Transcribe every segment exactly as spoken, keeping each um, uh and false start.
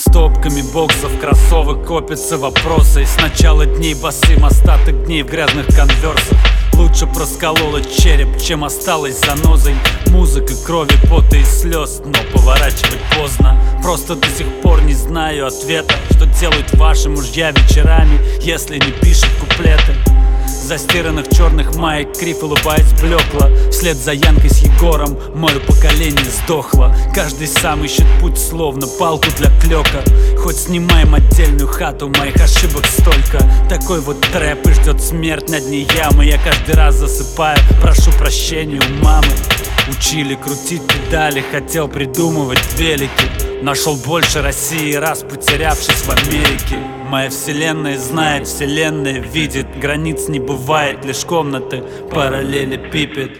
Стопками боксов, кроссовок копятся вопросы. И с начала дней босым, остаток дней в грязных конверсах. Лучше просколола череп, чем осталась занозой. Музыка крови, пота и слез, но поворачивать поздно. Просто до сих пор не знаю ответа, что делают ваши мужья вечерами, если не пишут куплеты. Застиранных черных маек Крив, улыбаясь, блекла. Вслед за Янкой с Егором мое поколение сдохло. Каждый сам ищет путь, словно палку для клёка. Хоть снимаем отдельную хату, моих ошибок столько. Такой вот трэп, и ждет смерть на дне ямы. Я каждый раз засыпаю, прошу прощения у мамы. Учили крутить педали, хотел придумывать велики. Нашел больше России, раз потерявшись в Америке. Моя вселенная знает, вселенная видит. Границ не бывает, лишь комнаты параллелепипед.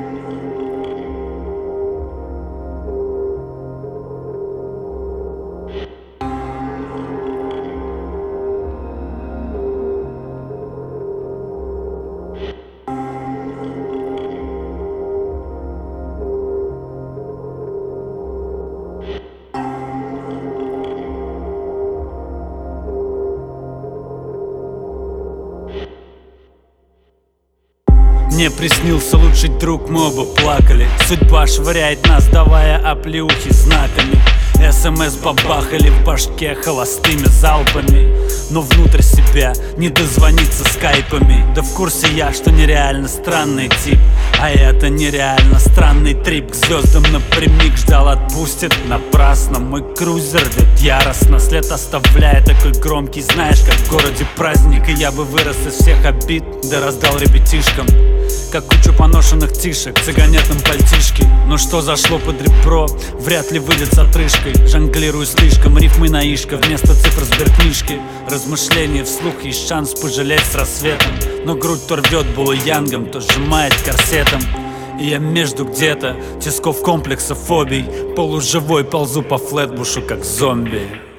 Мне приснился лучший друг, мы оба плакали. Судьба швыряет нас, давая оплеухи знаками. СМС бабахали в башке холостыми залпами. Но внутрь себя не дозвониться скайпами. Да в курсе я, что нереально странный тип. А это нереально странный трип. К звездам напрямик ждал, отпустит напрасно. Мой крузер рвет яростно, след оставляя такой громкий. Знаешь, как в городе праздник. И я бы вырос из всех обид, да раздал ребятишкам. Как кучу поношенных тишек, цыганятном пальтишке. Но что зашло под ребро, вряд ли выйдет с отрыжкой. Жонглирую слишком, рифмы на ишко вместо цифр сберкнижки. Размышления вслух, есть шанс пожалеть с рассветом. Но грудь то рвет булыянгом, то сжимает корсетом. И я между где-то, тисков комплексов фобий. Полуживой ползу по флетбушу, как зомби.